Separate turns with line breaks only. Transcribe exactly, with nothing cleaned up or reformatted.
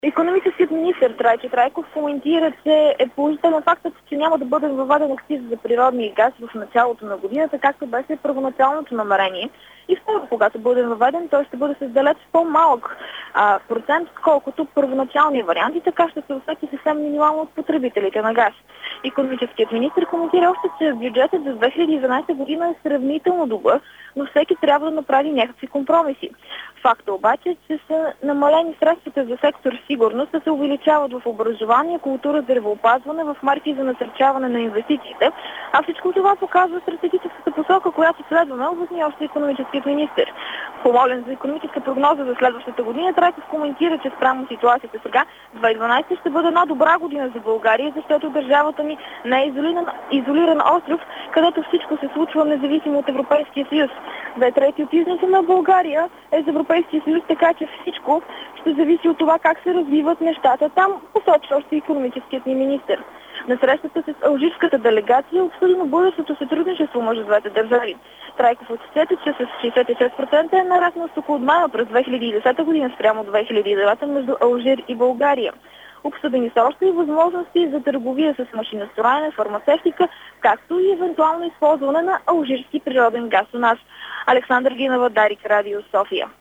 Икономическият министър Трайчо Трайков коментира, че е положителен фактът, че няма да бъде въведен акциз за природния газ в началото на годината, както беше първоначалното намерение. И второ, когато бъде въведен, той ще бъде с далеч по-малък а, процент, колкото първоначалния вариант, и така ще се усети съвсем минимално от потребителите на газ. Икономическият министър коментира още, че бюджетът за две хиляди и дванадесета година е сравнително добър, но всеки трябва да направи някакви компромиси. Факта обаче е, че са намалени средствата за сектор сигурност, да се увеличават в образование, култура, здравеопазване, в марки за насърчаване на инвестициите, а всичко това показва стратегическата посока, която следваме, обясни още икономическият министър. Помолен за икономическа прогноза за следващата година, Трайков коментира, че спрямо ситуацията сега, две хиляди и дванадесета ще бъде една добра година за България, защото държавата ни не е изолиран, изолиран остров, където всичко се случва независимо от Европейския съюз. Две трети от износа на България е за Европейския съюз, така че всичко ще зависи от това как се развиват нещата там, посочва още икономическият ни министър. На срещата с алжирската делегация е обсъдено бъдещото сътрудничество между двете държави. Трайков отчете, че с шейсет и шест процента е нараснал стокообмена през две хиляди и десета година спрямо две хиляди и девета между Алжир и България. Обсъдени са още и възможности за търговия с машиностроене, фармацевтика, както и евентуално използване на алжирски природен газ у нас. Александър Гинева, Дарик, Радио, София.